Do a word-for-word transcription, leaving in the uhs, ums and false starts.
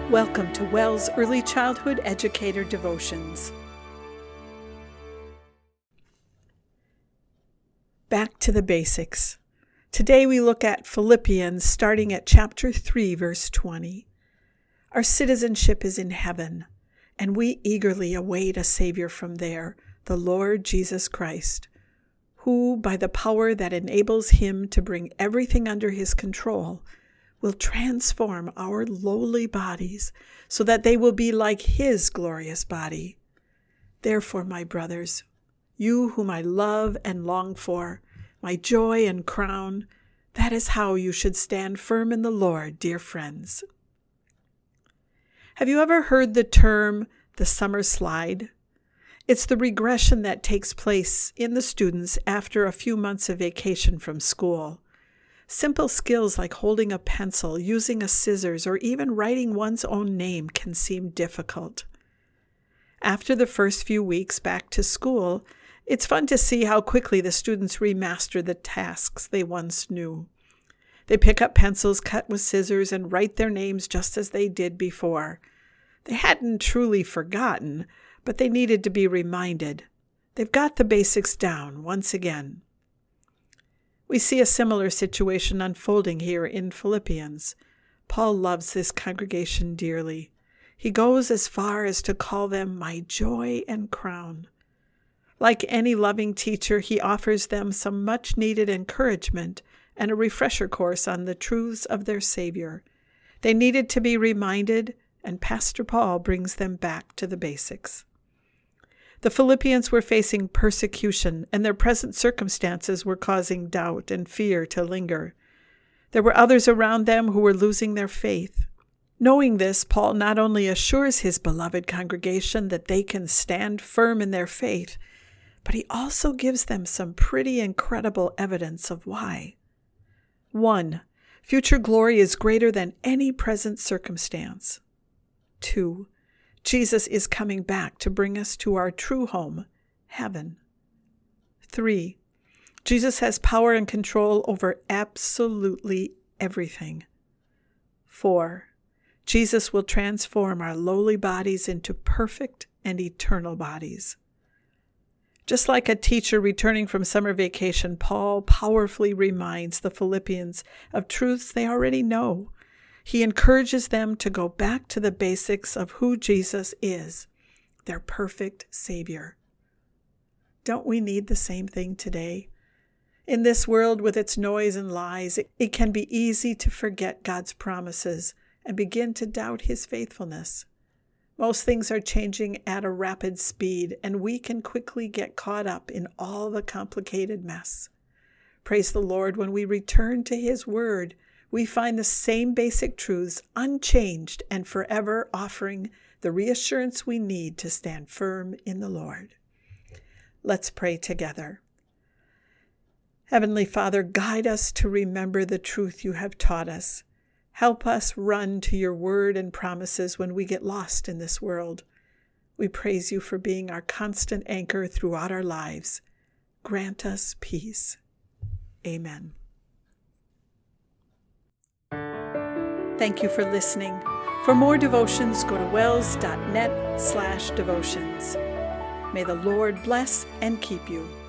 Welcome to WELS Early Childhood Educator Devotions. Back to the basics. Today we look at Philippians starting at chapter three, verse twenty. Our citizenship is in heaven, and we eagerly await a Savior from there, the Lord Jesus Christ, who, by the power that enables him to bring everything under his control, will transform our lowly bodies so that they will be like his glorious body. Therefore, my brothers, you whom I love and long for, my joy and crown, that is how you should stand firm in the Lord, dear friends. Have you ever heard the term the summer slide? It's the regression that takes place in the students after a few months of vacation from school. Simple skills like holding a pencil, using a scissors, or even writing one's own name can seem difficult. After the first few weeks back to school, it's fun to see how quickly the students remaster the tasks they once knew. They pick up pencils cut with scissors and write their names just as they did before. They hadn't truly forgotten, but they needed to be reminded. They've got the basics down once again. We see a similar situation unfolding here in Philippians. Paul loves this congregation dearly. He goes as far as to call them my joy and crown. Like any loving teacher, he offers them some much-needed encouragement and a refresher course on the truths of their Savior. They needed to be reminded, and Pastor Paul brings them back to the basics. The Philippians were facing persecution, and their present circumstances were causing doubt and fear to linger. There were others around them who were losing their faith. Knowing this, Paul not only assures his beloved congregation that they can stand firm in their faith, but he also gives them some pretty incredible evidence of why. One, future glory is greater than any present circumstance. Two, Jesus is coming back to bring us to our true home, heaven. Three, Jesus has power and control over absolutely everything. Four, Jesus will transform our lowly bodies into perfect and eternal bodies. Just like a teacher returning from summer vacation, Paul powerfully reminds the Philippians of truths they already know. He encourages them to go back to the basics of who Jesus is, their perfect Savior. Don't we need the same thing today? In this world with its noise and lies, it, it can be easy to forget God's promises and begin to doubt his faithfulness. Most things are changing at a rapid speed, and we can quickly get caught up in all the complicated mess. Praise the Lord, when we return to his word, we find the same basic truths unchanged and forever, offering the reassurance we need to stand firm in the Lord. Let's pray together. Heavenly Father, guide us to remember the truth you have taught us. Help us run to your word and promises when we get lost in this world. We praise you for being our constant anchor throughout our lives. Grant us peace. Amen. Thank you for listening. For more devotions, go to wells dot net slash devotions. May the Lord bless and keep you.